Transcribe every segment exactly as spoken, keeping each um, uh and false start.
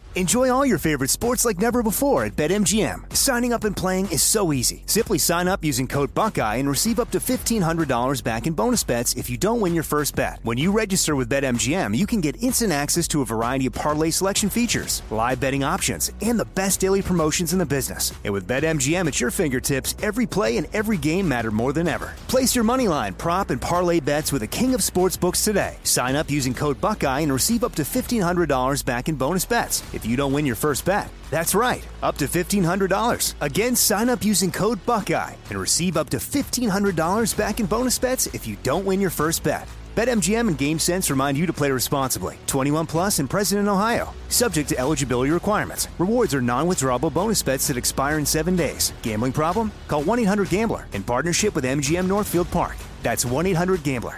Enjoy all your favorite sports like never before at BetMGM. Signing up and playing is so easy. Simply sign up using code Buckeye and receive up to fifteen hundred dollars back in bonus bets if you don't win your first bet. When you register with BetMGM, you can get instant access to a variety of parlay selection features, live betting options, and the best daily promotions in the business. And with BetMGM at your fingertips, every play and every game matter more than ever. Place your moneyline, prop, and parlay bets with the king of sportsbooks today. Sign up using code Buckeye and receive up to fifteen hundred dollars back in bonus bets if you don't win your first bet. That's right, up to fifteen hundred dollars. Again, sign up using code Buckeye and receive up to fifteen hundred dollars back in bonus bets if you don't win your first bet. BetMGM and GameSense remind you to play responsibly. twenty-one plus and present in Ohio. Subject to eligibility requirements. Rewards are non-withdrawable bonus bets that expire in seven days. Gambling problem? Call one eight hundred gambler in partnership with M G M Northfield Park. That's one eight hundred gambler.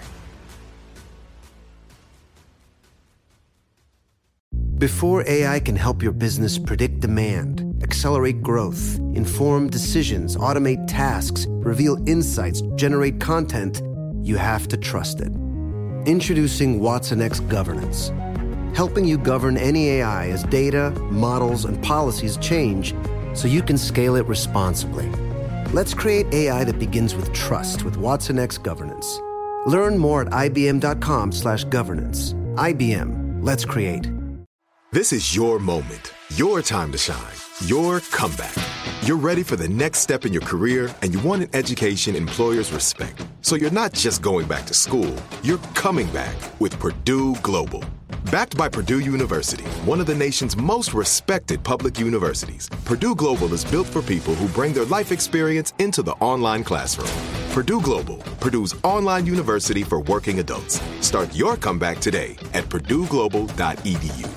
Before A I can help your business predict demand, accelerate growth, inform decisions, automate tasks, reveal insights, generate content, you have to trust it. Introducing watsonx Governance, helping you govern any A I as data, models, and policies change so you can scale it responsibly. Let's create A I that begins with trust with watsonx Governance. Learn more at ibm.com slash governance. I B M. Let's create. This is your moment, your time to shine, your comeback. You're ready for the next step in your career, and you want an education employers respect. So you're not just going back to school, you're coming back with Purdue Global. Backed by Purdue University, one of the nation's most respected public universities, Purdue Global is built for people who bring their life experience into the online classroom. Purdue Global, Purdue's online university for working adults. Start your comeback today at purdue global dot e d u.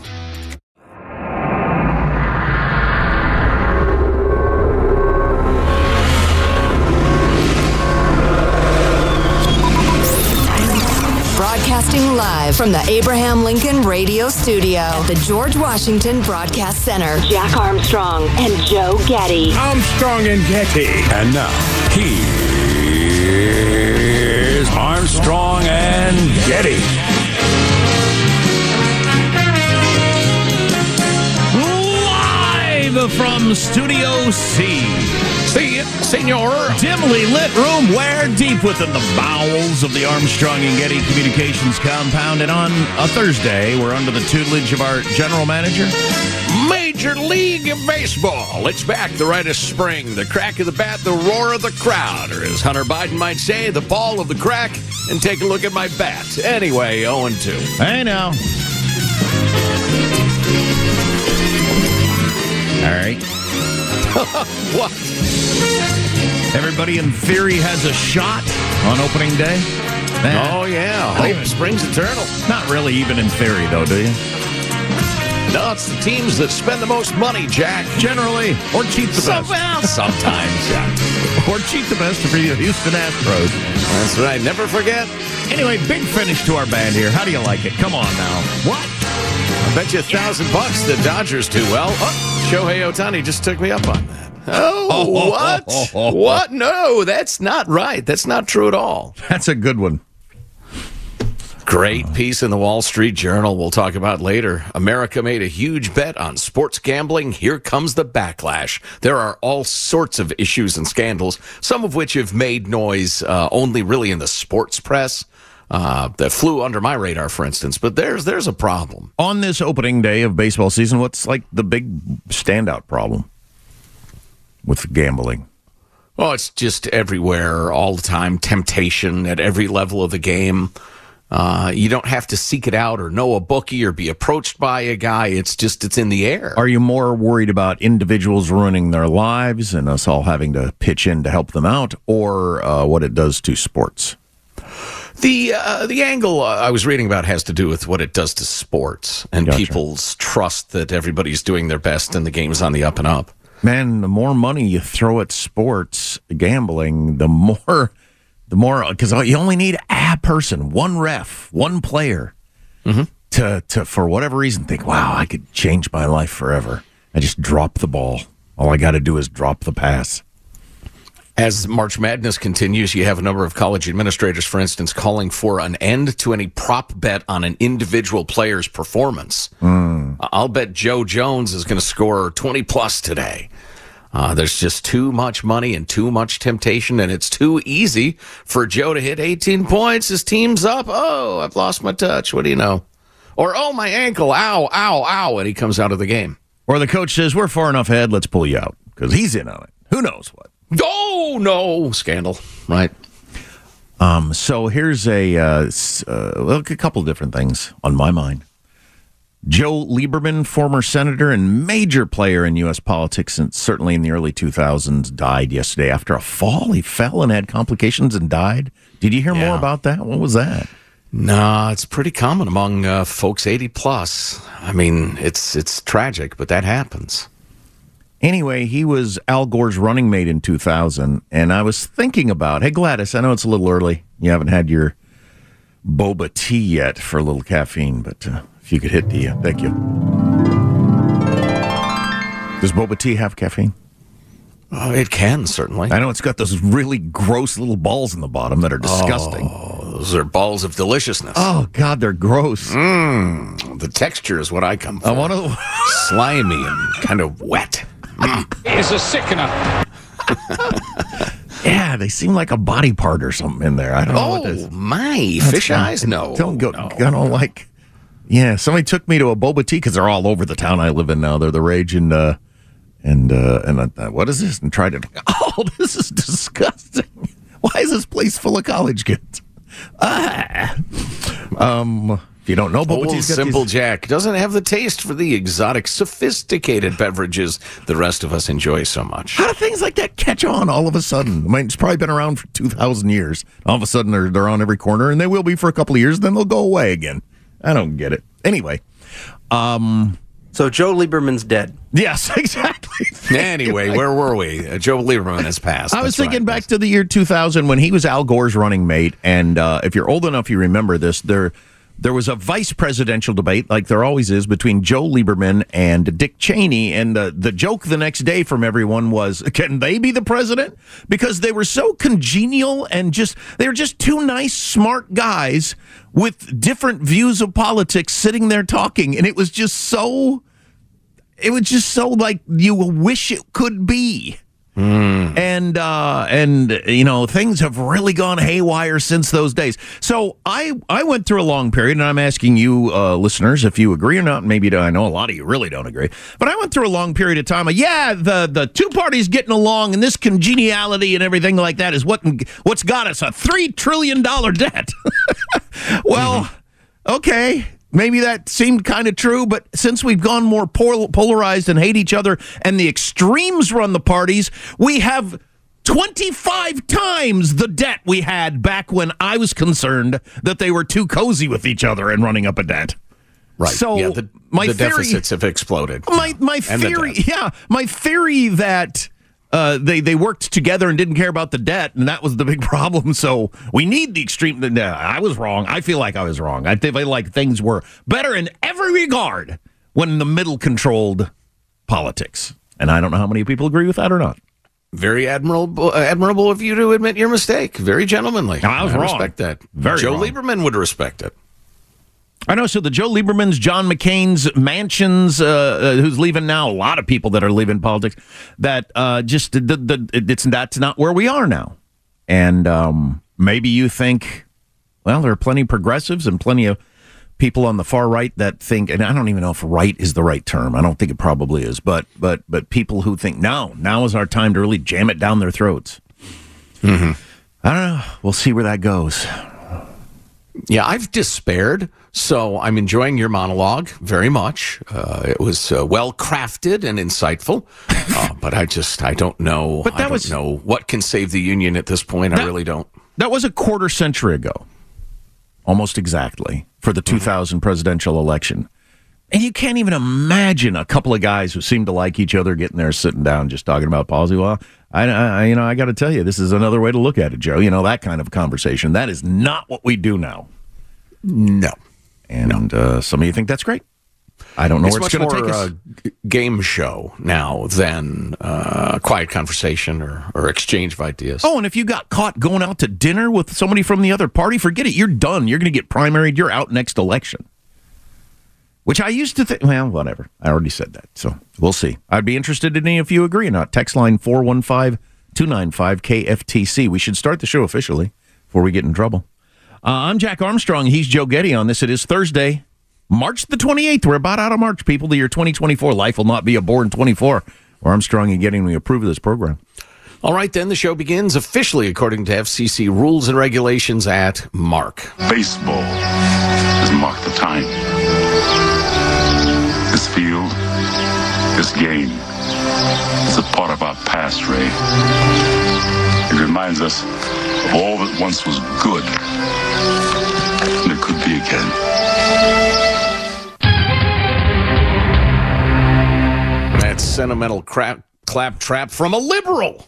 Broadcasting live from the Abraham Lincoln Radio Studio at the George Washington Broadcast Center. Jack Armstrong and Joe Getty. Armstrong and Getty. And now, here's Armstrong and Getty. Live from Studio C. See it, senor. Dimly lit room where deep within the bowels of the Armstrong and Getty Communications compound. And on a Thursday, we're under the tutelage of our general manager. Major League Baseball. It's back. The rite of spring, the crack of the bat, the roar of the crowd, or as Hunter Biden might say, the ball of the crack. And take a look at my bat. Anyway, oh and two. Hey, now. All right. What? Everybody in theory has a shot on opening day? Man. Oh, yeah. Hope spring's eternal. Not really even in theory, though, do you? No, it's the teams that spend the most money, Jack. Generally. Or cheat the Some, best. well, sometimes, yeah. Or cheat the best for the Houston Astros. That's right. Never forget. Anyway, big finish to our band here. How do you like it? Come on now. What? I bet you a thousand bucks the Dodgers do well. Oh, Shohei Ohtani just took me up on that. Oh, what? What? No, that's not right. That's not true at all. That's a good one. Great piece in the Wall Street Journal we'll talk about later. America made a huge bet on sports gambling. Here comes the backlash. There are all sorts of issues and scandals, some of which have made noise uh, only really in the sports press. Uh, that flew under my radar, for instance, but there's there's a problem. On this opening day of baseball season, what's like the big standout problem with gambling? Oh, it's just everywhere, all the time, temptation at every level of the game. Uh, you don't have to seek it out or know a bookie or be approached by a guy. It's just, it's in the air. Are you more worried about individuals ruining their lives and us all having to pitch in to help them out, or uh, what it does to sports? The uh, the angle uh, I was reading about has to do with what it does to sports and Gotcha. people's trust that everybody's doing their best and the game's on the up and up. Man, the more money you throw at sports gambling, the more, the more, because you only need a person, one ref, one player, mm-hmm. to to for whatever reason think, wow, I could change my life forever. I just drop the ball. All I got to do is drop the pass. As March Madness continues, you have a number of college administrators, for instance, calling for an end to any prop bet on an individual player's performance. Mm. I'll bet Joe Jones is going to score twenty plus today. Uh, there's just too much money and too much temptation, and it's too easy for Joe to hit eighteen points. His team's up. Oh, I've lost my touch. What do you know? Or, oh, my ankle. Ow, ow, ow. And he comes out of the game. Or the coach says, we're far enough ahead. Let's pull you out because he's in on it. Who knows what? Oh, no. Scandal. Right. Um. So here's a, uh, uh, well, a couple of different things on my mind. Joe Lieberman, former senator and major player in U S politics, and certainly in the early two thousands, died yesterday after a fall. He fell and had complications and died. Did you hear yeah. more about that? What was that? No, it's pretty common among uh, folks eighty plus. I mean, it's it's tragic, but that happens. Anyway, he was Al Gore's running mate in two thousand, and I was thinking about, hey, Gladys, I know it's a little early. You haven't had your boba tea yet for a little caffeine, but uh, if you could hit the, uh, thank you. Does boba tea have caffeine? Oh, it can, certainly. I know it's got those really gross little balls in the bottom that are disgusting. Oh, those are balls of deliciousness. Oh, God, they're gross. Mm, the texture is what I come for. I want to... Slimy and kind of wet. It's a sickener. Yeah, they seem like a body part or something in there. I don't know oh, what it is. my. That's Fish fine. eyes? No. Don't go. No. I don't like... Yeah, somebody took me to a boba tea because they're all over the town I live in now. They're the rage and... Uh, And uh, and uh, what is this? And tried it. Oh, this is disgusting. Why is this place full of college kids? Ah. Um, if you don't know, boba Old tea's got Simple these... Jack doesn't have the taste for the exotic, sophisticated beverages the rest of us enjoy so much. How do things like that catch on all of a sudden? I mean, it's probably been around for two thousand years. All of a sudden, they're they're on every corner, and they will be for a couple of years. Then they'll go away again. I don't get it. Anyway, um. So Joe Lieberman's dead. Yes, exactly. Anyway, where were we? Uh, Joe Lieberman has passed. I was That's thinking right. back to the year two thousand when he was Al Gore's running mate. And uh, if you're old enough, you remember this. There there was a vice presidential debate, like there always is, between Joe Lieberman and Dick Cheney. And the, the joke the next day from everyone was, can they be the president? Because they were so congenial and just, they were just two nice, smart guys with different views of politics sitting there talking. And it was just so... It was just so like you wish it could be. Mm. And, uh, and you know, things have really gone haywire since those days. So I, I went through a long period, and I'm asking you, uh, listeners, if you agree or not. Maybe I know a lot of you really don't agree. But I went through a long period of time. Of, yeah, the, the two parties getting along and this congeniality and everything like that is what what's got us a three trillion dollars debt. Well, mm-hmm. okay. Maybe that seemed kind of true, but since we've gone more pol- polarized and hate each other and the extremes run the parties, we have twenty-five times the debt we had back when I was concerned that they were too cozy with each other and running up a debt. Right. So yeah, the, my the theory, deficits have exploded. My my And the theory, debt. yeah, my theory that uh, they they worked together and didn't care about the debt, and that was the big problem. So we need the extreme. No, I was wrong. I feel like I was wrong. I feel like things were better in every regard when the middle controlled politics, and I don't know how many people agree with that or not. Very admirable, uh, admirable of you to admit your mistake. Very gentlemanly. I was I wrong. respect that. Very Joe wrong. Lieberman would respect it. I know. So the Joe Liebermans, John McCain's, Manchin's, uh, uh, who's leaving now, a lot of people that are leaving politics, that uh, just, the, the, it's, that's not where we are now. And um, maybe you think, well, there are plenty of progressives and plenty of people on the far right that think, and I don't even know if right is the right term. I don't think it probably is, but but but people who think, now, now is our time to really jam it down their throats. Mm-hmm. I don't know. We'll see where that goes. Yeah, I've despaired, so I'm enjoying your monologue very much. Uh, it was uh, well crafted and insightful, uh, but I just I don't know. But that I don't was, know what can save the union at this point. That, I really don't. That was a quarter century ago, almost exactly, for the two thousand mm-hmm. presidential election. And you can't even imagine a couple of guys who seem to like each other getting there, sitting down, just talking about policy. Well, I, I you know, I got to tell you, this is another way to look at it, Joe. You know, that kind of conversation. That is not what we do now. No. And no. Uh, some of you think that's great. I don't know it's where it's much going to more take us. a game show now than uh, quiet conversation or, or exchange of ideas. Oh, and if you got caught going out to dinner with somebody from the other party, forget it. You're done. You're going to get primaried. You're out next election. Which I used to think, well, whatever. I already said that, so we'll see. I'd be interested in any if you agree or not. Text line four one five, two nine five, K F T C. We should start the show officially before we get in trouble. Uh, I'm Jack Armstrong. He's Joe Getty on this. It is Thursday, March the twenty-eighth. We're about out of March, people. The year twenty twenty-four. Life will not be a bore in twenty-four. Where Armstrong and Getty, we approve of this program. All right, then the show begins officially according to F C C rules and regulations at Mark. Baseball has marked the time. This field, this game, is a part of our past, Ray. It reminds us of all that once was good, and it could be again. That sentimental crap, claptrap from a liberal.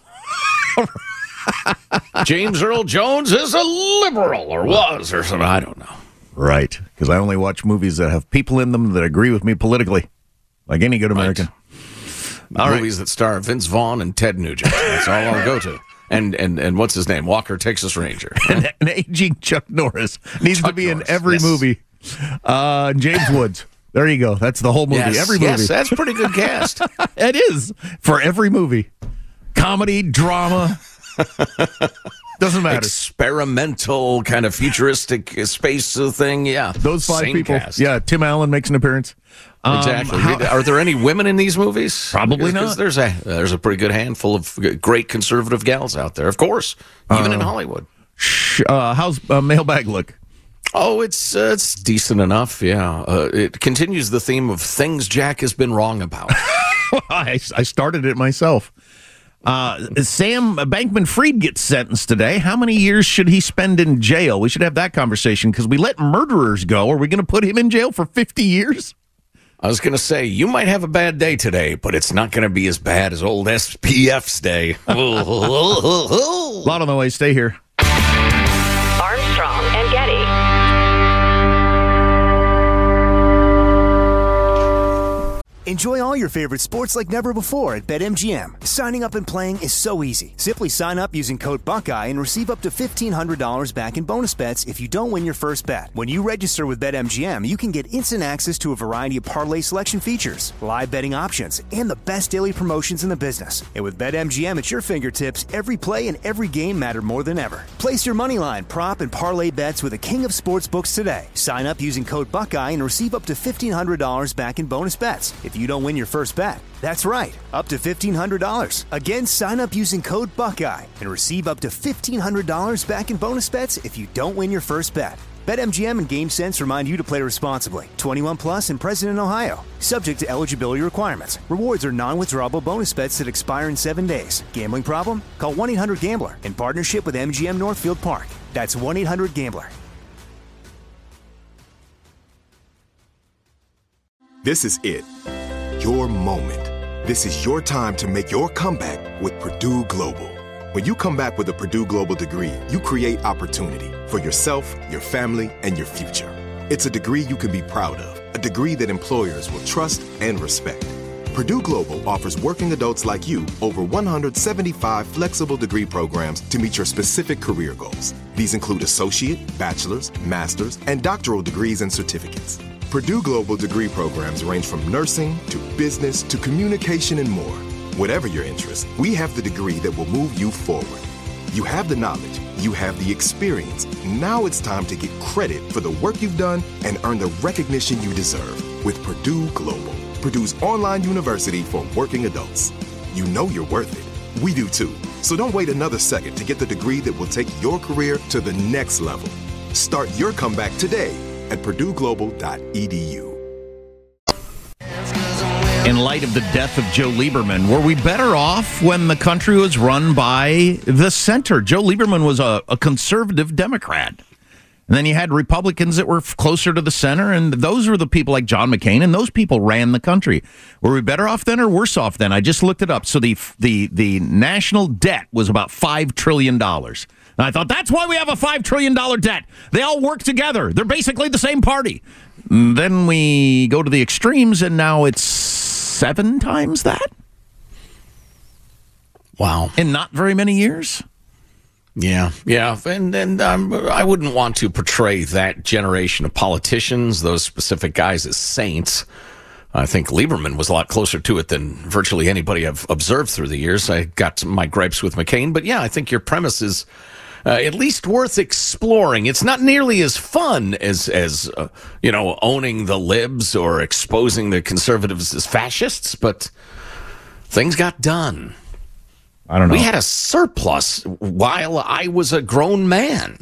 James Earl Jones is a liberal, or was, or something. I don't know. Right, because I only watch movies that have people in them that agree with me politically, like any good American. Right. All movies right. that star Vince Vaughn and Ted Nugent. That's all I'll go to. And and and what's his name? Walker, Texas Ranger. and, and aging Chuck Norris needs Chuck to be Norris. in every yes. movie. Uh, James Woods. There you go. That's the whole movie. Yes, every movie. Yes, that's pretty good cast. It is for every movie. Comedy, drama. Doesn't matter. Experimental, kind of futuristic space thing, yeah. Those five Same people. Cast. Yeah, Tim Allen makes an appearance. Um, exactly. How, Are there any women in these movies? Probably not. There's a there's a pretty good handful of great conservative gals out there, of course, even uh, in Hollywood. Uh, how's uh, Mailbag look? Oh, it's uh, it's decent enough, yeah. Uh, it continues the theme of things Jack has been wrong about. I, I started it myself. Uh, Sam Bankman-Fried gets sentenced today. How many years should he spend in jail? We should have that conversation because we let murderers go. Are we going to put him in jail for fifty years? I was going to say, you might have a bad day today, but it's not going to be as bad as old S P F's day. A lot on the way. Stay here. Armstrong and Getty. Enjoy all your favorite sports like never before at BetMGM. Signing up and playing is so easy. Simply sign up using code Buckeye and receive up to fifteen hundred dollars back in bonus bets if you don't win your first bet. When you register with BetMGM, you can get instant access to a variety of parlay selection features, live betting options, and the best daily promotions in the business. And with BetMGM at your fingertips, every play and every game matter more than ever. Place your moneyline, prop, and parlay bets with the king of sportsbooks today. Sign up using code Buckeye and receive up to fifteen hundred dollars back in bonus bets if you don't win your first bet. That's right, up to fifteen hundred dollars. Again, sign up using code Buckeye and receive up to fifteen hundred dollars back in bonus bets if you don't win your first bet. BetMGM and GameSense remind you to play responsibly. twenty-one plus and present in Ohio. Subject to eligibility requirements. Rewards are non-withdrawable bonus bets that expire in seven days. Gambling problem? Call one eight hundred gambler in partnership with M G M Northfield Park. That's one eight hundred gambler. This is it. Your moment. This is your time to make your comeback with Purdue Global. When you come back with a Purdue Global degree, you create opportunity for yourself, your family, and your future. It's a degree you can be proud of, a degree that employers will trust and respect. Purdue Global offers working adults like you over one hundred seventy-five flexible degree programs to meet your specific career goals. These include associate, bachelor's, master's, and doctoral degrees and certificates. Purdue Global degree programs range from nursing to business to communication and more. Whatever your interest, we have the degree that will move you forward. You have the knowledge, you have the experience. Now it's time to get credit for the work you've done and earn the recognition you deserve with Purdue Global, Purdue's online university for working adults. You know you're worth it. We do too. So don't wait another second to get the degree that will take your career to the next level. Start your comeback today at purdue global dot e d u. In light of the death of Joe Lieberman, were we better off when the country was run by the center? Joe Lieberman was a, a conservative Democrat. And then you had Republicans that were closer to the center, and those were the people like John McCain, and those people ran the country. Were we better off then or worse off then? I just looked it up. So the the the national debt was about five trillion dollars. And I thought, that's why we have a five trillion dollars debt. They all work together. They're basically the same party. And then we go to the extremes, and now it's seven times that? Wow. In not very many years? Yeah, yeah. And, and um, I wouldn't want to portray that generation of politicians, those specific guys, as saints. I think Lieberman was a lot closer to it than virtually anybody I've observed through the years. I got my gripes with McCain, but yeah, I think your premise is uh, at least worth exploring. It's not nearly as fun as, as uh, you know, owning the libs or exposing the conservatives as fascists, but things got done. I don't know. We had a surplus while I was a grown man.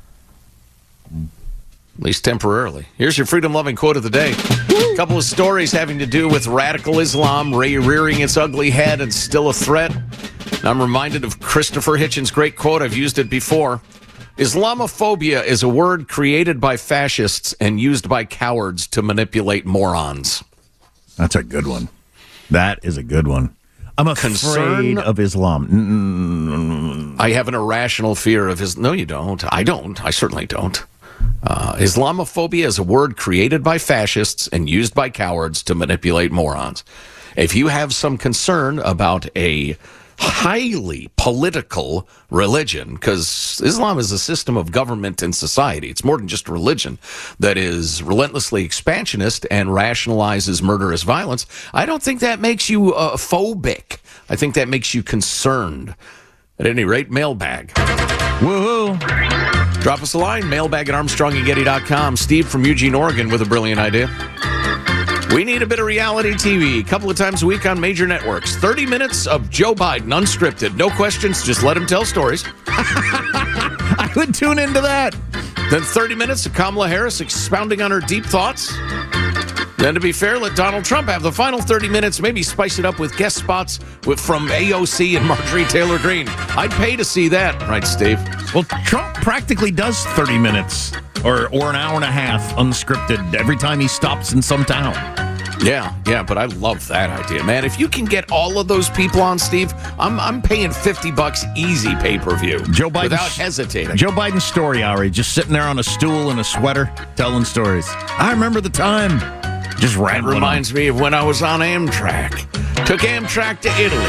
At least temporarily. Here's your freedom-loving quote of the day. A couple of stories having to do with radical Islam rearing its ugly head and still a threat. I'm reminded of Christopher Hitchens' great quote. I've used it before. Islamophobia is a word created by fascists and used by cowards to manipulate morons. That's a good one. That is a good one. I'm afraid Concern, of Islam. Mm-mm. I have an irrational fear of his. No, you don't. I don't. I certainly don't. Uh, Islamophobia is a word created by fascists and used by cowards to manipulate morons. If you have some concern about a highly political religion, because Islam is a system of government and society, it's more than just a religion that is relentlessly expansionist and rationalizes murderous violence, I don't think that makes you uh, phobic. I think that makes you concerned. At any rate, mailbag. Woohoo! Drop us a line, mailbag at armstrong and getty dot com. Steve from Eugene, Oregon with a brilliant idea. We need a bit of reality T V a couple of times a week on major networks. thirty minutes of Joe Biden, unscripted. No questions, just let him tell stories. I would tune into that. Then thirty minutes of Kamala Harris expounding on her deep thoughts. Then, to be fair, let Donald Trump have the final thirty minutes, maybe spice it up with guest spots with, from A O C and Marjorie Taylor Greene. I'd pay to see that, right, Steve? Well, Trump practically does thirty minutes or, or an hour and a half unscripted every time he stops in some town. Yeah, yeah, but I love that idea, man. If you can get all of those people on, Steve, I'm I'm paying fifty bucks easy pay-per-view. Joe Biden without hesitating. Joe Biden's story hour. He's just sitting there on a stool in a sweater telling stories. I remember the time. Just That reminds on. me of when I was on Amtrak. Took Amtrak to Italy.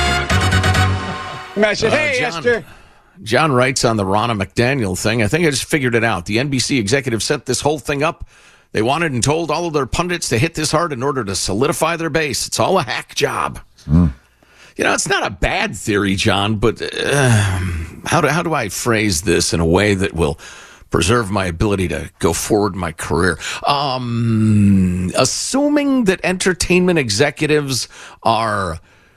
I said, hey, uh, John, Esther. John writes on the Ronna McDaniel thing. I think I just figured it out. The N B C executive set this whole thing up. They wanted and told all of their pundits to hit this hard in order to solidify their base. It's all a hack job. Mm. You know, it's not a bad theory, John, but uh, how do, how do I phrase this in a way that will preserve my ability to go forward in my career? Um, assuming that entertainment executives are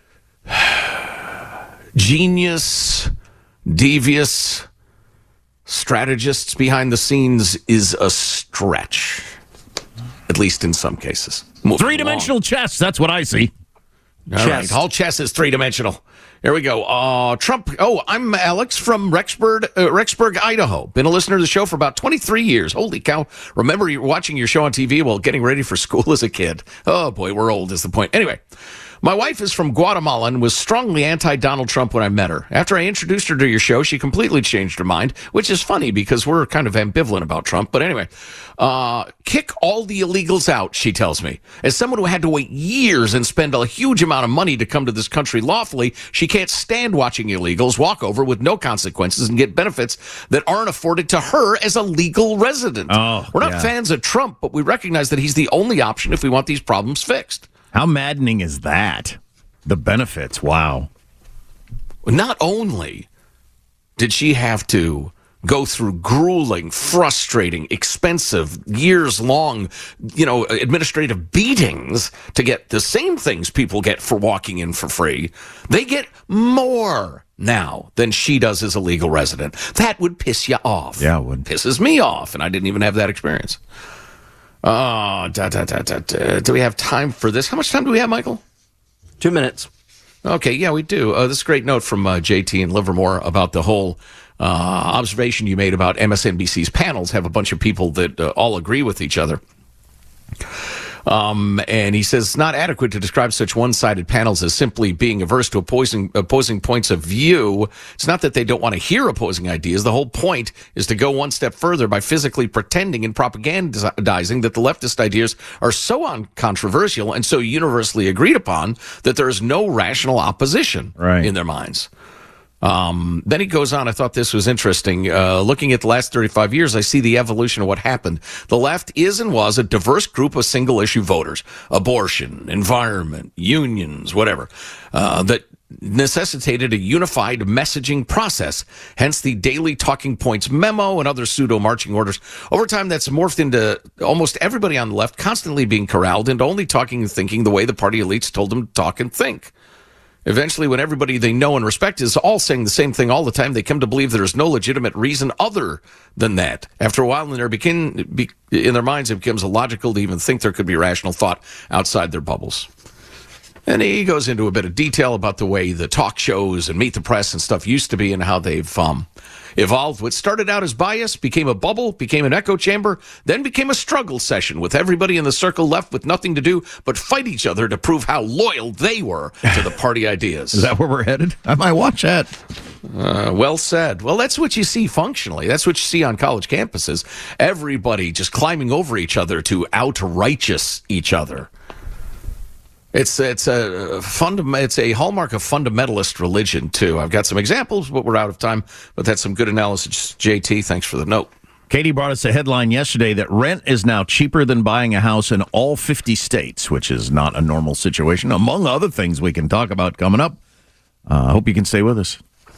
genius, devious strategists behind the scenes is a stretch, at least in some cases. Moving Three-dimensional along. chess, that's what I see. All right, all chess is three-dimensional. Here we go. Uh, Trump. Oh, I'm Alex from Rexburg, uh, Rexburg, Idaho. Been a listener to the show for about twenty-three years. Holy cow. Remember you watching your show on T V while getting ready for school as a kid. Oh, boy, we're old is the point. Anyway, my wife is from Guatemala and was strongly anti-Donald Trump when I met her. After I introduced her to your show, she completely changed her mind, which is funny because we're kind of ambivalent about Trump. But anyway, uh, kick all the illegals out, she tells me. As someone who had to wait years and spend a huge amount of money to come to this country lawfully, she can't stand watching illegals walk over with no consequences and get benefits that aren't afforded to her as a legal resident. Oh, we're not yeah. fans of Trump, but we recognize that he's the only option if we want these problems fixed. How maddening is that? The benefits, wow. Not only did she have to go through grueling, frustrating, expensive, years-long, you know, administrative beatings to get the same things people get for walking in for free, they get more now than she does as a legal resident. That would piss you off. Yeah, it would. Pisses me off, and I didn't even have that experience. Oh, da, da, da, da, da. Do we have time for this? How much time do we have, Michael? Two minutes. Okay, yeah, we do. Uh, this is a great note from uh, J T in Livermore about the whole uh, observation you made about M S N B C's panels have a bunch of people that uh, all agree with each other. Um, and he says it's not adequate to describe such one-sided panels as simply being averse to opposing, opposing points of view. It's not that they don't want to hear opposing ideas. The whole point is to go one step further by physically pretending and propagandizing that the leftist ideas are so uncontroversial and so universally agreed upon that there is no rational opposition right. in their minds. Um, then he goes on, I thought this was interesting. Uh, looking at the last thirty-five years, I see the evolution of what happened. The left is and was a diverse group of single-issue voters. Abortion, environment, unions, whatever. Uh, that necessitated a unified messaging process, hence the daily talking points memo and other pseudo-marching orders. Over time, that's morphed into almost everybody on the left constantly being corralled into only talking and thinking the way the party elites told them to talk and think. Eventually, when everybody they know and respect is all saying the same thing all the time, they come to believe there is no legitimate reason other than that. After a while, in their, begin, be, in their minds, it becomes illogical to even think there could be rational thought outside their bubbles. And he goes into a bit of detail about the way the talk shows and Meet the Press and stuff used to be and how they've um, evolved. What started out as bias became a bubble, became an echo chamber, then became a struggle session with everybody in the circle left with nothing to do but fight each other to prove how loyal they were to the party ideas. Is that where we're headed? I might watch that. Uh, well said. Well, that's what you see functionally. That's what you see on college campuses. Everybody just climbing over each other to out-righteous each other. It's it's a fundam- it's a hallmark of fundamentalist religion, too. I've got some examples, but we're out of time. But that's some good analysis. J T, thanks for the note. Katie brought us a headline yesterday that rent is now cheaper than buying a house in all fifty states, which is not a normal situation, among other things we can talk about coming up. I uh, hope you can stay with us.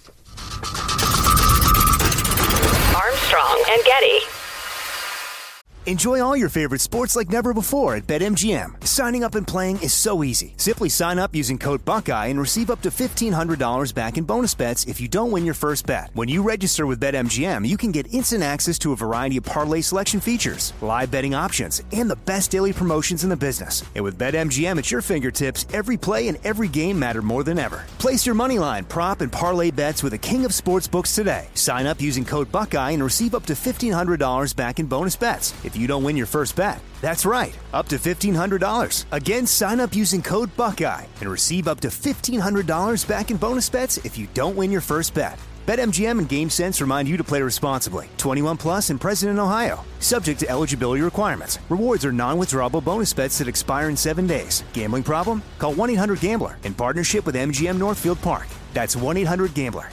Armstrong and Getty. Enjoy all your favorite sports like never before at BetMGM. Signing up and playing is so easy. Simply sign up using code Buckeye and receive up to fifteen hundred dollars back in bonus bets if you don't win your first bet. When you register with BetMGM, you can get instant access to a variety of parlay selection features, live betting options, and the best daily promotions in the business. And with BetMGM at your fingertips, every play and every game matter more than ever. Place your moneyline, prop, and parlay bets with the king of sportsbooks today. Sign up using code Buckeye and receive up to fifteen hundred dollars back in bonus bets if you don't win your first bet. That's right, up to fifteen hundred dollars. Again, sign up using code Buckeye and receive up to fifteen hundred dollars back in bonus bets if you don't win your first bet. BetMGM and GameSense remind you to play responsibly. twenty-one plus and present in Ohio. Subject to eligibility requirements. Rewards are non-withdrawable bonus bets that expire in seven days. Gambling problem? Call one eight hundred gambler in partnership with M G M Northfield Park. That's one eight hundred gambler.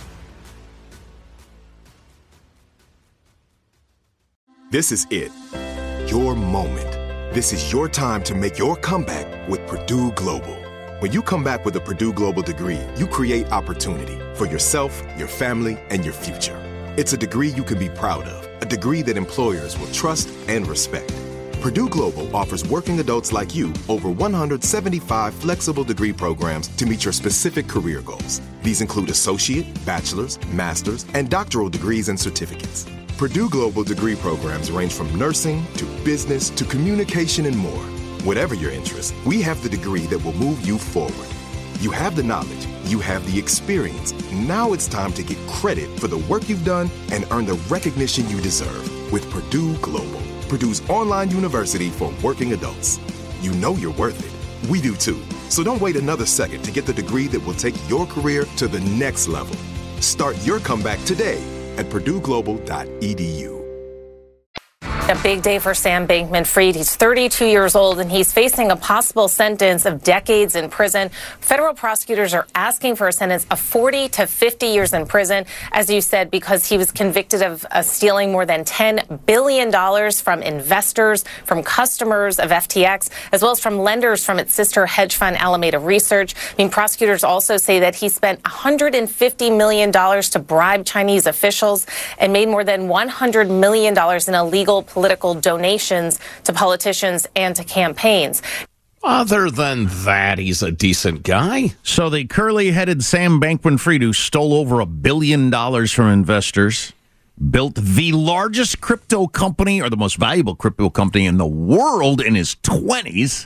This is it. Your moment. This is your time to make your comeback with Purdue Global. When you come back with a Purdue Global degree, you create opportunity for yourself, your family, and your future. It's a degree you can be proud of, a degree that employers will trust and respect. Purdue Global offers working adults like you over one hundred seventy-five flexible degree programs to meet your specific career goals. These include associate, bachelor's, master's, and doctoral degrees and certificates. Purdue Global degree programs range from nursing to business to communication and more. Whatever your interest, we have the degree that will move you forward. You have the knowledge, you have the experience. Now it's time to get credit for the work you've done and earn the recognition you deserve with Purdue Global, Purdue's online university for working adults. You know you're worth it. We do too. So don't wait another second to get the degree that will take your career to the next level. Start your comeback today at purdue global dot e d u. A big day for Sam Bankman-Fried. He's thirty-two years old, and he's facing a possible sentence of decades in prison. Federal prosecutors are asking for a sentence of forty to fifty years in prison, as you said, because he was convicted of uh, stealing more than ten billion dollars from investors, from customers of F T X, as well as from lenders from its sister hedge fund Alameda Research. I mean, prosecutors also say that he spent one hundred fifty million dollars to bribe Chinese officials and made more than one hundred million dollars in illegal political donations to politicians and to campaigns. Other than that, he's a decent guy. So the curly-headed Sam Bankman-Fried, who stole over a billion dollars from investors, built the largest crypto company, or the most valuable crypto company in the world, in his twenties.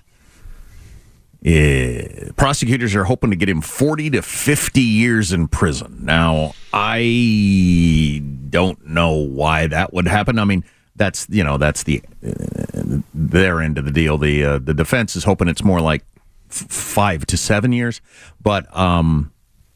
Uh, prosecutors are hoping to get him forty to fifty years in prison. Now, I don't know why that would happen. I mean, that's you know that's the uh, their end of the deal. The uh, the defense is hoping it's more like f- five to seven years. But um,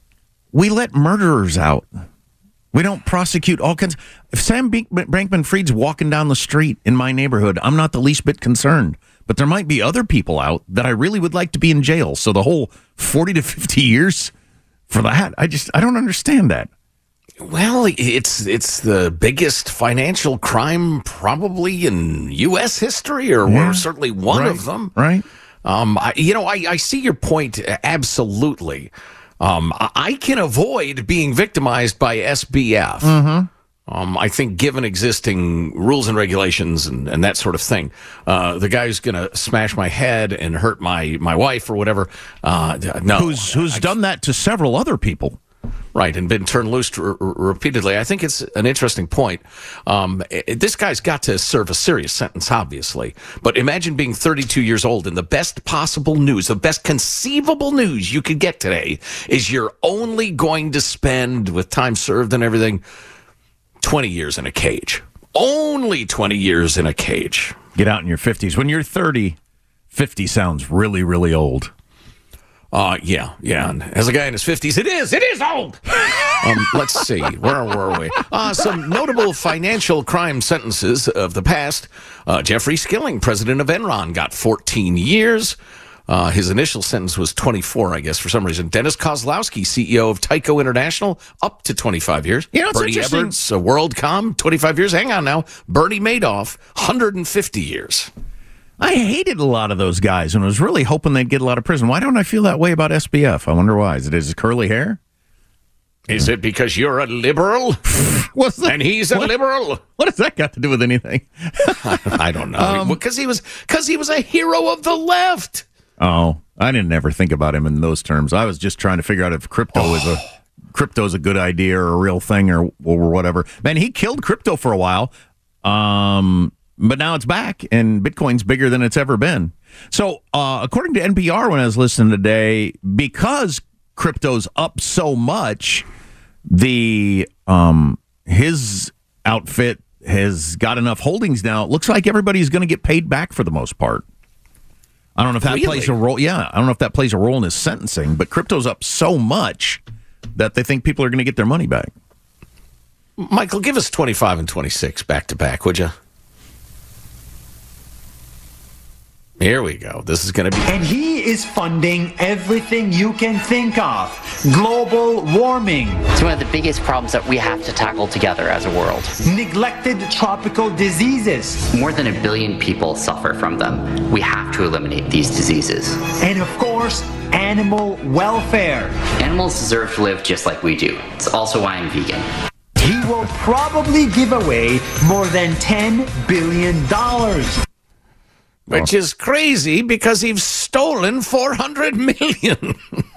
we let murderers out. We don't prosecute all kinds. If Sam Bankman-Fried's walking down the street in my neighborhood, I'm not the least bit concerned. But there might be other people out that I really would like to be in jail. So the whole forty to fifty years for that, I just I don't understand that. Well, it's it's the biggest financial crime probably in U S history, or Yeah, we're certainly one right, of them. Right. Um, I, you know, I, I see your point absolutely. Um, I, I can avoid being victimized by S B F. Mm-hmm. Um, I think given existing rules and regulations and, and that sort of thing, uh, the guy who's going to smash my head and hurt my, my wife or whatever, uh, no. Who's, who's I, done that to several other people. Right, and been turned loose r- r- repeatedly. I think it's an interesting point. Um, it, this guy's got to serve a serious sentence, obviously. But imagine being thirty-two years old and the best possible news, the best conceivable news you could get today is you're only going to spend, with time served and everything, twenty years in a cage. Only twenty years in a cage. Get out in your fifties. When you're thirty, fifty sounds really, really old. Uh, yeah, yeah. And as a guy in his fifties, it is, it is old. um, let's see, where were we? Uh, some notable financial crime sentences of the past. Uh, Jeffrey Skilling, president of Enron, got fourteen years. Uh, his initial sentence was twenty-four, I guess, for some reason. Dennis Kozlowski, C E O of Tyco International, up to twenty-five years. You know, it's Bernie interesting. Ebbers, uh, WorldCom, twenty-five years. Hang on now. Bernie Madoff, one hundred fifty years. I hated a lot of those guys and was really hoping they'd get a lot of prison. Why don't I feel that way about S B F? I wonder why. Is it his curly hair? Is it because you're a liberal? What's that? And he's a what, liberal? What has that got to do with anything? I don't know. Because um, he was because he was a hero of the left. Oh, I didn't ever think about him in those terms. I was just trying to figure out if crypto oh. is a crypto's a good idea or a real thing or or whatever. Man, he killed crypto for a while. Um But now it's back, and Bitcoin's bigger than it's ever been. So, uh, according to N P R, when I was listening today, because crypto's up so much, the um, his outfit has got enough holdings now. It looks like everybody's going to get paid back for the most part. I don't know if that really? plays a role. Yeah, I don't know if that plays a role in his sentencing, but crypto's up so much that they think people are going to get their money back. Michael, give us twenty-five and twenty-six back to back, would you? Here we go. This is going to be... And he is funding everything you can think of. Global warming. It's one of the biggest problems that we have to tackle together as a world. Neglected tropical diseases. More than a billion people suffer from them. We have to eliminate these diseases. And of course, animal welfare. Animals deserve to live just like we do. It's also why I'm vegan. He will probably give away more than ten billion dollars. Which is crazy because he's stolen four hundred million.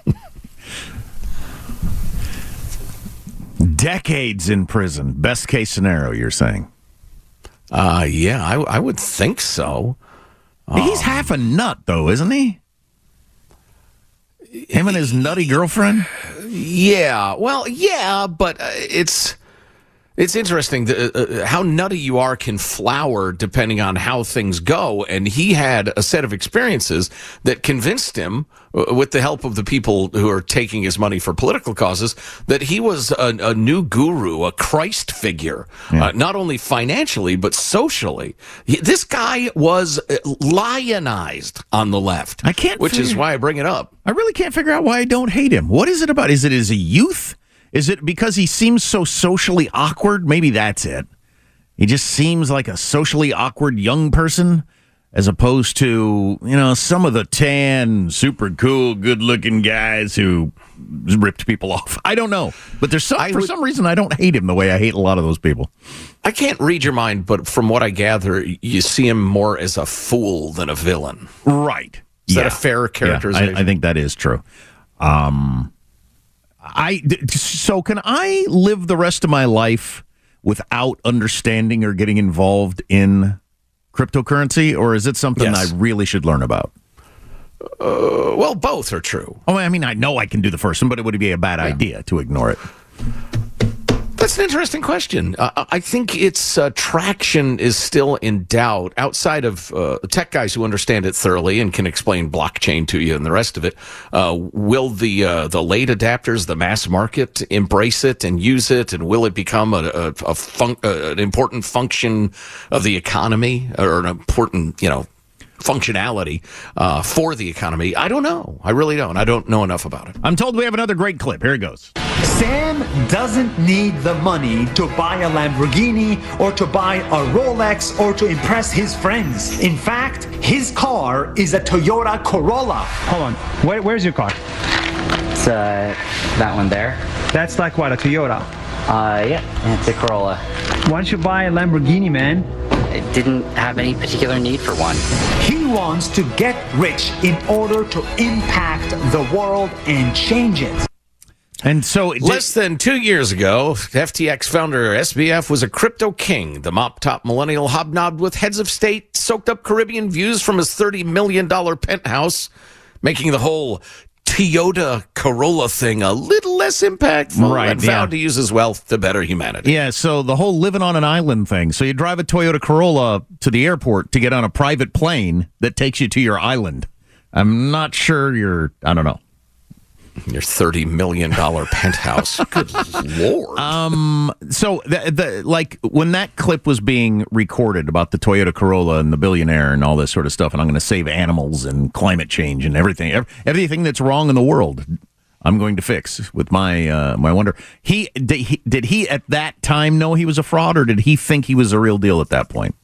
Decades in prison. Best case scenario, you're saying? Uh, yeah, I, I would think so. He's um, half a nut, though, isn't he? Him and his nutty girlfriend? Yeah, well, yeah, but uh, it's... It's interesting the, uh, how nutty you are can flower depending on how things go. And he had a set of experiences that convinced him, uh, with the help of the people who are taking his money for political causes, that he was a, a new guru, a Christ figure, yeah. uh, not only financially, but socially. He, this guy was lionized on the left. I can't Which figure, is why I bring it up. I really can't figure out why I don't hate him. What is it about? Is it his youth? Is it because he seems so socially awkward? Maybe that's it. He just seems like a socially awkward young person as opposed to, you know, some of the tan, super cool, good-looking guys who ripped people off. I don't know. But there's some, for would, some reason I don't hate him the way I hate a lot of those people. I can't read your mind, but from what I gather, you see him more as a fool than a villain. Right. Is yeah. that a fair characterization? Yeah, I, I think that is true. Um... I so can I live the rest of my life without understanding or getting involved in cryptocurrency, or is it something yes. I really should learn about? Uh, well, both are true. Oh, I mean, I know I can do the first one, but it would be a bad yeah. idea to ignore it. That's an interesting question. Uh, I think its uh, traction is still in doubt outside of uh, tech guys who understand it thoroughly and can explain blockchain to you and the rest of it. Uh, will the uh, the late adapters, the mass market, embrace it and use it? And will it become a, a, a fun- uh, an important function of the economy or an important, you know, functionality uh, for the economy? I don't know. I really don't. I don't know enough about it. I'm told we have another great clip. Here it goes. Sam doesn't need the money to buy a Lamborghini or to buy a Rolex or to impress his friends. In fact, his car is a Toyota Corolla. Hold on. Where, where's your car? It's uh, that one there. That's like what, a Toyota? Uh, yeah, it's a Corolla. Why don't you buy a Lamborghini, man? I didn't have any particular need for one. He wants to get rich in order to impact the world and change it. And so, it less than two years ago, F T X founder S B F was a crypto king. The mop-top millennial hobnobbed with heads of state, soaked up Caribbean views from his thirty million dollars penthouse, making the whole Toyota Corolla thing a little less impactful, right, and yeah. found to use his wealth to better humanity. Yeah, so the whole living on an island thing. So you drive a Toyota Corolla to the airport to get on a private plane that takes you to your island. I'm not sure you're, I don't know. Your thirty million dollars penthouse. Good Lord. Um. So, the, the like, when that clip was being recorded about the Toyota Corolla and the billionaire and all this sort of stuff, and I'm going to save animals and climate change and everything, everything that's wrong in the world, I'm going to fix with my uh, my wonder. He did, he did he at that time know he was a fraud, or did he think he was a real deal at that point?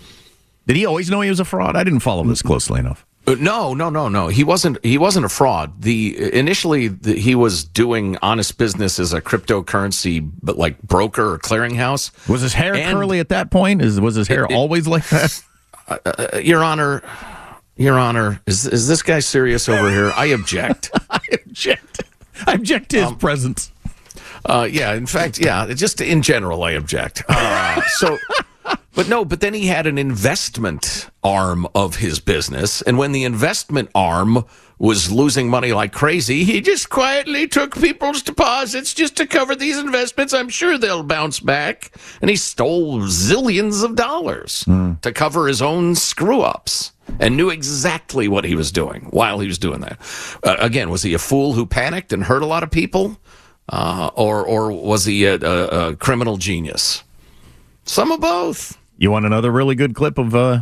Did he always know he was a fraud? I didn't follow this closely enough. Uh, no, no, no, no. He wasn't. He wasn't a fraud. The initially the, he was doing honest business as a cryptocurrency, but like broker or clearinghouse. Was his hair and, curly at that point? Is was his hair it, it, always like that? Uh, uh, Your Honor, Your Honor, is is this guy serious over here? I object. I object. I object to his um, presence. Uh, yeah. In fact, yeah. Just in general, I object. Uh, so. But no, but then he had an investment arm of his business. And when the investment arm was losing money like crazy, he just quietly took people's deposits just to cover these investments. I'm sure they'll bounce back. And he stole zillions of dollars mm. to cover his own screw-ups and knew exactly what he was doing while he was doing that. Uh, again, was he a fool who panicked and hurt a lot of people? Uh, or, or was he a, a, a criminal genius? Some of both. You want another really good clip of uh,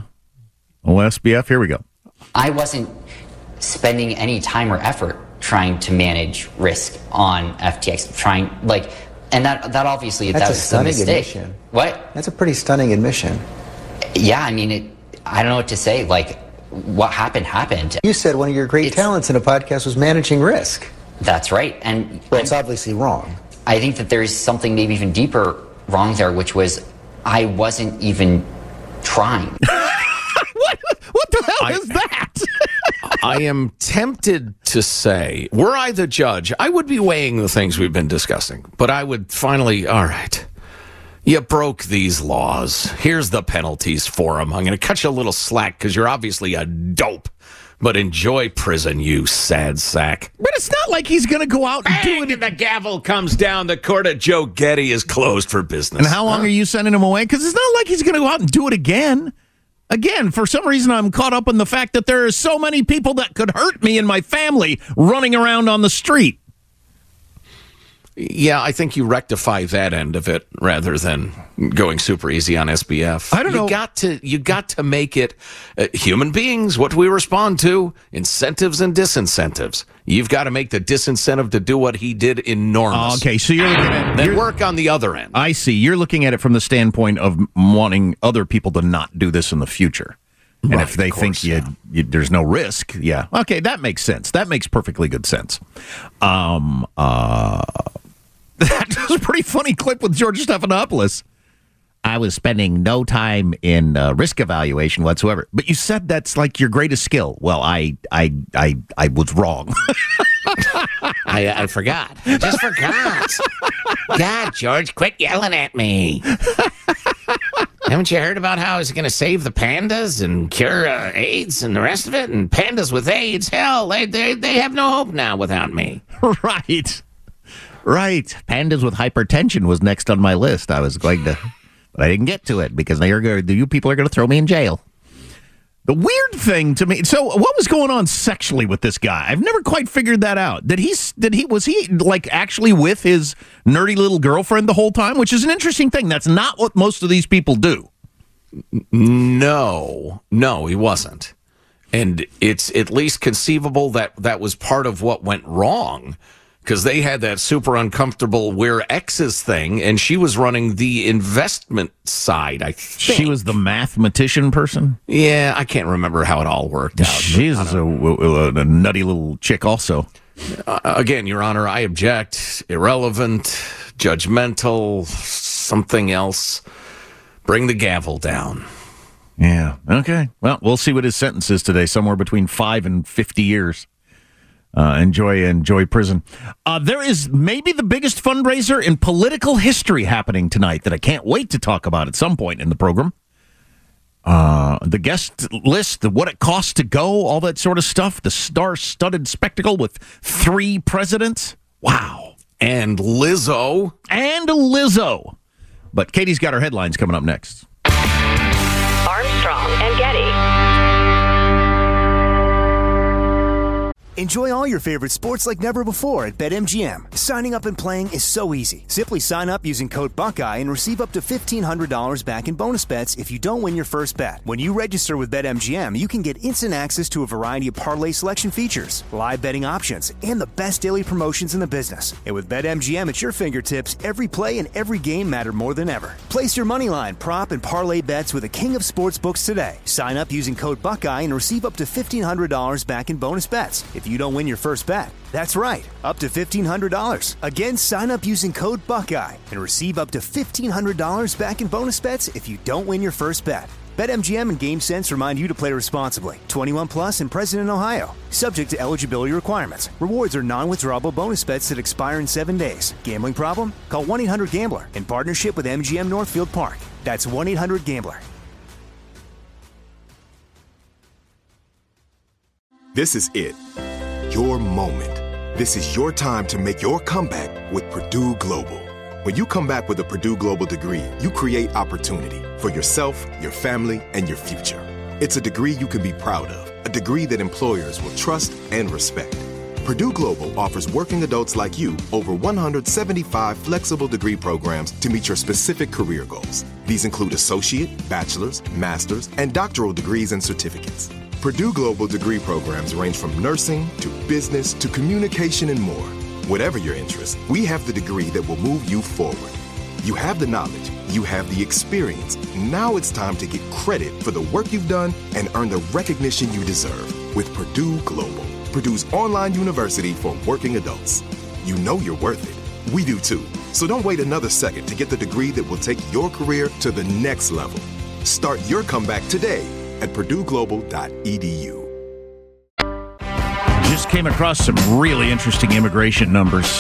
S B F? Here we go. I wasn't spending any time or effort trying to manage risk on F T X. Trying like, and that that obviously That's that a was stunning a mistake. admission. What? That's a pretty stunning admission. Yeah, I mean, it, I don't know what to say. Like, what happened happened. You said one of your great it's, talents in a podcast was managing risk. That's right, and well, it's obviously wrong. I think that there's something maybe even deeper wrong there, which was I wasn't even trying. what? What the hell I, is that? I am tempted to say, were I the judge, I would be weighing the things we've been discussing. But I would finally, all right, you broke these laws. Here's the penalties for them. I'm going to cut you a little slack because you're obviously a dope. But enjoy prison, you sad sack. But it's not like he's going to go out and Bang, do it. And the gavel comes down. The court of Joe Getty is closed for business. And how long huh? are you sending him away? Because it's not like he's going to go out and do it again. Again, for some reason, I'm caught up in the fact that there are so many people that could hurt me and my family running around on the street. Yeah, I think you rectify that end of it rather than going super easy on S B F. I don't you know. Got to, you got to make it uh, human beings, what we respond to, incentives and disincentives. You've got to make the disincentive to do what he did enormous. Okay, so you're looking at... Then work on the other end. I see. You're looking at it from the standpoint of wanting other people to not do this in the future. And right, if they course, think you, yeah. you, there's no risk, yeah. Okay, that makes sense. That makes perfectly good sense. Um, uh, that was a pretty funny clip with George Stephanopoulos. I was spending no time in uh, risk evaluation whatsoever. But you said that's like your greatest skill. Well, I I I, I was wrong. I, I forgot. I just forgot. God, George, quit yelling at me. Haven't you heard about how he's going to save the pandas and cure uh, AIDS and the rest of it? And pandas with AIDS, hell, they, they, they have no hope now without me. Right. Right. Pandas with hypertension was next on my list. I was going to, but I didn't get to it because now you're going to, you people are going to throw me in jail. The weird thing to me, so what was going on sexually with this guy? I've never quite figured that out. Did he, did he, was he like actually with his nerdy little girlfriend the whole time? Which is an interesting thing. That's not what most of these people do. No, no, he wasn't. And it's at least conceivable that that was part of what went wrong. Because they had that super uncomfortable we're exes thing, and she was running the investment side, I think. She was the mathematician person? Yeah, I can't remember how it all worked out. She's a, a, a nutty little chick also. Uh, again, Your Honor, I object. Irrelevant, judgmental, something else. Bring the gavel down. Yeah, okay. Well, we'll see what his sentence is today, somewhere between five and fifty years. Uh, enjoy, enjoy prison. Uh, there is maybe the biggest fundraiser in political history happening tonight that I can't wait to talk about at some point in the program. Uh, the guest list, the, what it costs to go, all that sort of stuff. The star-studded spectacle with three presidents. Wow. And Lizzo. And Lizzo. But Katie's got her headlines coming up next. Armstrong and Getty. Enjoy all your favorite sports like never before at BetMGM. Signing up and playing is so easy. Simply sign up using code Buckeye and receive up to fifteen hundred dollars back in bonus bets if you don't win your first bet. When you register with BetMGM, you can get instant access to a variety of parlay selection features, live betting options, and the best daily promotions in the business. And with BetMGM at your fingertips, every play and every game matter more than ever. Place your moneyline, prop, and parlay bets with the king of sportsbooks today. Sign up using code Buckeye and receive up to fifteen hundred dollars back in bonus bets if you don't win your first bet. That's right, up to fifteen hundred dollars. Again, sign up using code Buckeye and receive up to fifteen hundred dollars back in bonus bets if you don't win your first bet. BetMGM and GameSense remind you to play responsibly. twenty-one plus and present in Ohio. Subject to eligibility requirements. Rewards are non-withdrawable bonus bets that expire in seven days. Gambling problem? Call one eight hundred gambler in partnership with M G M Northfield Park. That's one eight hundred gambler. This is it. Your moment. This is your time to make your comeback with Purdue Global. When you come back with a Purdue Global degree, you create opportunity for yourself, your family, and your future. It's a degree you can be proud of, a degree that employers will trust and respect. Purdue Global offers working adults like you over one hundred seventy-five flexible degree programs to meet your specific career goals. These include associate, bachelor's, master's, and doctoral degrees and certificates. Purdue Global degree programs range from nursing to business to communication and more. Whatever your interest, we have the degree that will move you forward. You have the knowledge, you have the experience. Now it's time to get credit for the work you've done and earn the recognition you deserve with Purdue Global, Purdue's online university for working adults. You know you're worth it. We do too. So don't wait another second to get the degree that will take your career to the next level. Start your comeback today at purdue global dot e d u. Just came across some really interesting immigration numbers.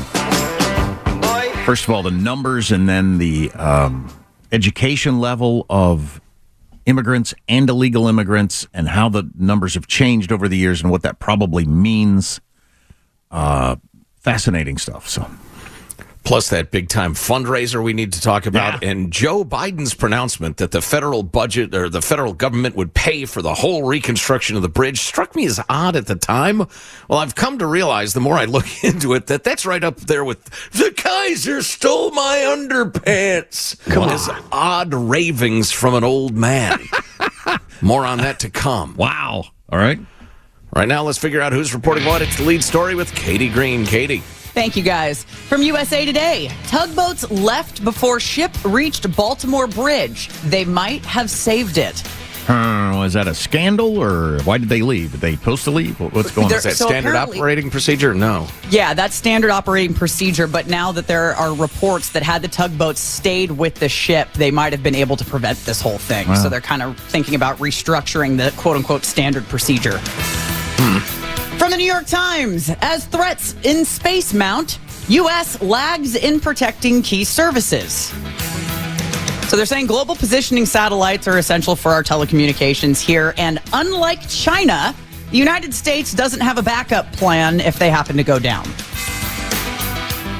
First of all, the numbers and then the um, education level of immigrants and illegal immigrants and how the numbers have changed over the years and what that probably means. Uh, fascinating stuff. So. Plus that big-time fundraiser we need to talk about, yeah. And Joe Biden's pronouncement that the federal budget or the federal government would pay for the whole reconstruction of the bridge struck me as odd at the time. Well, I've come to realize the more I look into it that that's right up there with the Kaiser stole my underpants. Come on. As odd ravings from an old man. More on that to come. Wow. All right. Right now, let's figure out who's reporting what. It's the lead story with Katie Green. Katie. Thank you, guys. From U S A Today, tugboats left before ship reached Baltimore Bridge. They might have saved it. Uh, was that a scandal, or why did they leave? Did they supposed to leave? What's going on? Is that so standard operating procedure? No. Yeah, that's standard operating procedure, but now that there are reports that had the tugboats stayed with the ship, they might have been able to prevent this whole thing. Wow. So they're kind of thinking about restructuring the quote-unquote standard procedure. Hmm. From the New York Times, as threats in space mount, U S lags in protecting key services. So they're saying global positioning satellites are essential for our telecommunications here. And unlike China, the United States doesn't have a backup plan if they happen to go down.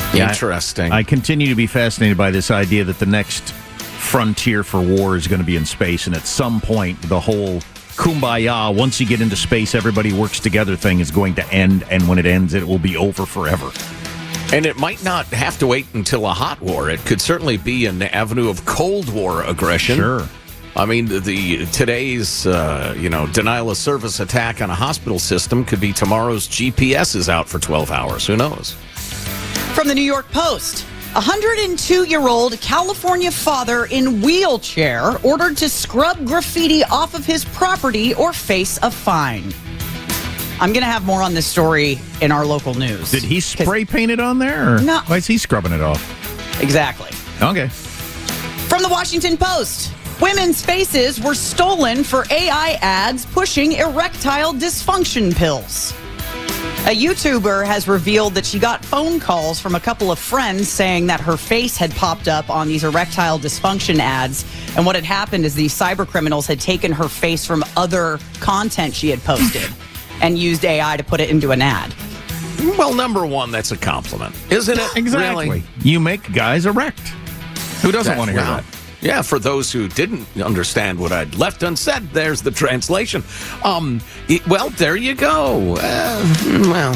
Yeah, Interesting. I, I continue to be fascinated by this idea that the next frontier for war is going to be in space, and at some point, the whole kumbaya, once you get into space, everybody works together thing is going to end, and when it ends, it will be over forever. And it might not have to wait until a hot war. It could certainly be an avenue of Cold War aggression. Sure. I mean, the, the today's uh, you know denial of service attack on a hospital system could be tomorrow's G P S is out for twelve hours. Who knows? From the New York Post, a one hundred two-year-old California father in wheelchair ordered to scrub graffiti off of his property or face a fine. I'm going to have more on this story in our local news. Did he spray paint it on there? Or no. Why is he scrubbing it off? Exactly. Okay. From the Washington Post, women's faces were stolen for A I ads pushing erectile dysfunction pills. A YouTuber has revealed that she got phone calls from a couple of friends saying that her face had popped up on these erectile dysfunction ads. And what had happened is these cyber criminals had taken her face from other content she had posted and used A I to put it into an ad. Well, number one, that's a compliment, isn't it? Exactly. Really? You make guys erect. Who doesn't That- want to hear well, that? Yeah, for those who didn't understand what I'd left unsaid, there's the translation. Um, it- well, there you go. Uh, well,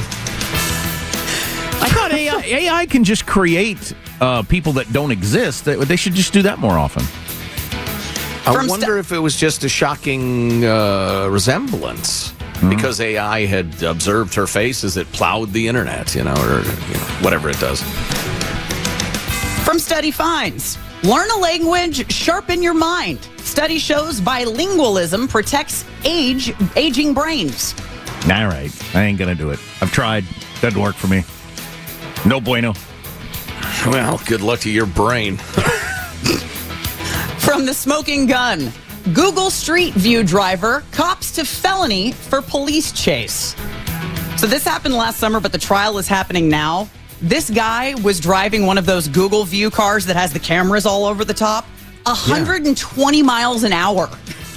I thought A I, A I can just create uh, people that don't exist. They, they should just do that more often. I From wonder if it was just a shocking uh, resemblance Hmm. because A I had observed her face as it plowed the internet, you know, or you know, whatever it does. From study finds, learn a language, sharpen your mind. Study shows bilingualism protects age aging brains. All right. I ain't going to do it. I've tried. Doesn't work for me. No bueno. Well, good luck to your brain. From the Smoking Gun, Google Street View driver cops to felony for police chase. So this happened last summer, but the trial is happening now. This guy was driving one of those Google View cars that has the cameras all over the top, one hundred twenty miles an hour.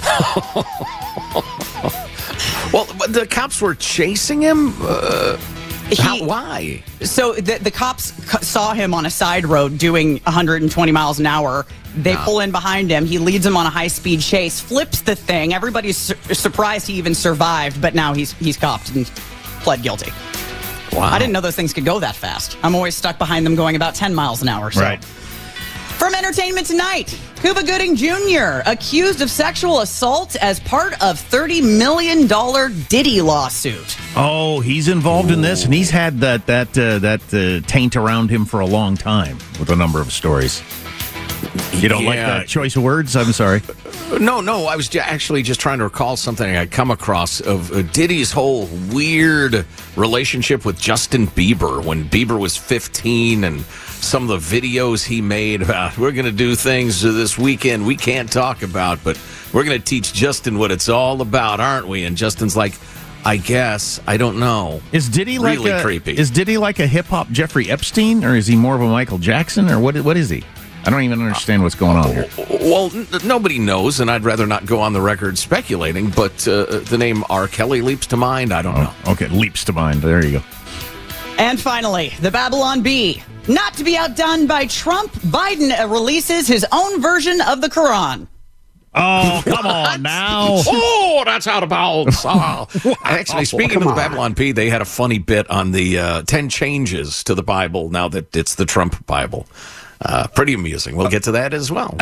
Well, but the cops were chasing him? Uh, He- how, why? So the, the cops c- saw him on a side road doing one hundred twenty miles an hour. They Wow. pull in behind him. He leads him on a high-speed chase, flips the thing. Everybody's su- surprised he even survived, but now he's he's copped and pled guilty. Wow. I didn't know those things could go that fast. I'm always stuck behind them going about ten miles an hour. So. Right. From Entertainment Tonight, Cuba Gooding Junior accused of sexual assault as part of thirty million dollars Diddy lawsuit. Oh, he's involved in this, and he's had that that uh, that uh, taint around him for a long time with a number of stories. You don't like Yeah. that choice of words? I'm sorry. No, no, I was ju- actually just trying to recall something I'd come across of uh, Diddy's whole weird relationship with Justin Bieber when Bieber was fifteen and some of the videos he made about, we're going to do things this weekend we can't talk about, but we're going to teach Justin what it's all about, aren't we? And Justin's like, I guess, I don't know. Is Diddy really like a, creepy? Is Diddy like a hip hop Jeffrey Epstein, or is he more of a Michael Jackson, or what? What is he? I don't even understand what's going on here. Well, n- nobody knows, and I'd rather not go on the record speculating, but uh, the name R. Kelly leaps to mind. I don't know. Oh, okay, leaps to mind. There you go. And finally, the Babylon Bee. Not to be outdone by Trump, Biden uh, releases his own version of the Quran. Oh, come on now. Oh, that's out of bounds. Oh. Actually, speaking of the on. Babylon Bee, they had a funny bit on the uh, ten changes to the Bible now that it's the Trump Bible. Uh, pretty amusing. We'll get to that as well.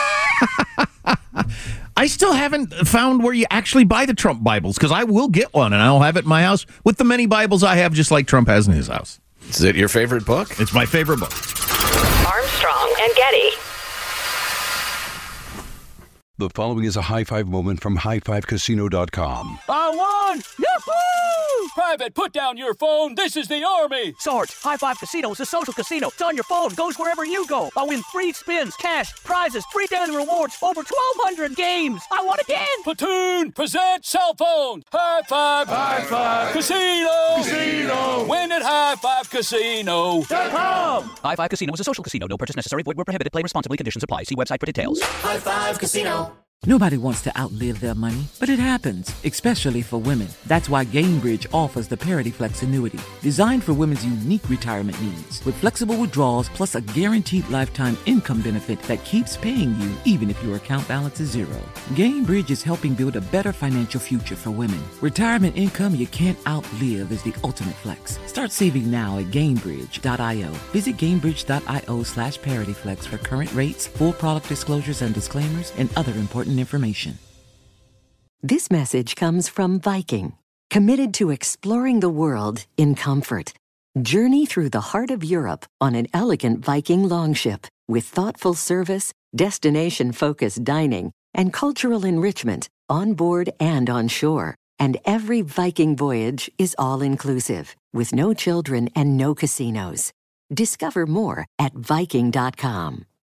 I still haven't found where you actually buy the Trump Bibles, because I will get one, and I'll have it in my house with the many Bibles I have, just like Trump has in his house. Is it your favorite book? It's my favorite book. Armstrong and Getty. The following is a high five moment from high five casino dot com. I won! Yahoo! Private, put down your phone. This is the Army. Sarge, High Five Casino is a social casino. It's on your phone. Goes wherever you go. I win free spins, cash, prizes, free daily rewards, over twelve hundred games. I won again. Platoon, present cell phone. High Five. High Five. Casino. Casino. Win at High Five Casino. .com. High Five Casino is a social casino. No purchase necessary. Void where prohibited. Play responsibly. Conditions apply. See website for details. High Five Casino. Nobody wants to outlive their money, but it happens, especially for women. That's why Gainbridge offers the Parity Flex annuity, designed for women's unique retirement needs, with flexible withdrawals plus a guaranteed lifetime income benefit that keeps paying you even if your account balance is zero. Gainbridge is helping build a better financial future for women. Retirement income you can't outlive is the ultimate flex. Start saving now at Gainbridge dot io. Visit Gainbridge dot io slash ParityFlex for current rates, full product disclosures and disclaimers, and other important information. This message comes from Viking, committed to exploring the world in comfort. Journey through the heart of Europe on an elegant Viking longship with thoughtful service, destination-focused dining, and cultural enrichment on board and on shore. And every Viking voyage is all-inclusive, with no children and no casinos. Discover more at Viking dot com.